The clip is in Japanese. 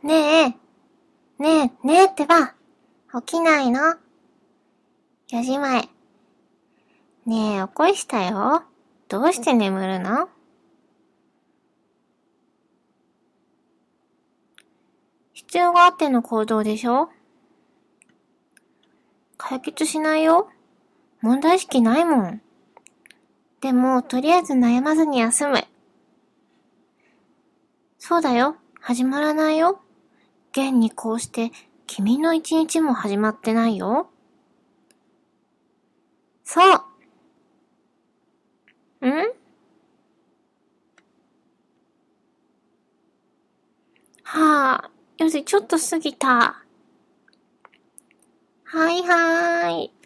ねえ、ねえってば、起きないの？ 4 時前。ねえ、起こしたよ。どうして眠るの？必要があっての行動でしょ？解決しないよ。問題意識ないもん。でも、とりあえず悩まずに休む。そうだよ。始まらないよ。現にこうして、君の一日も始まってないよ。そう。ん？はぁ、4時ちょっと過ぎた。はいはーい。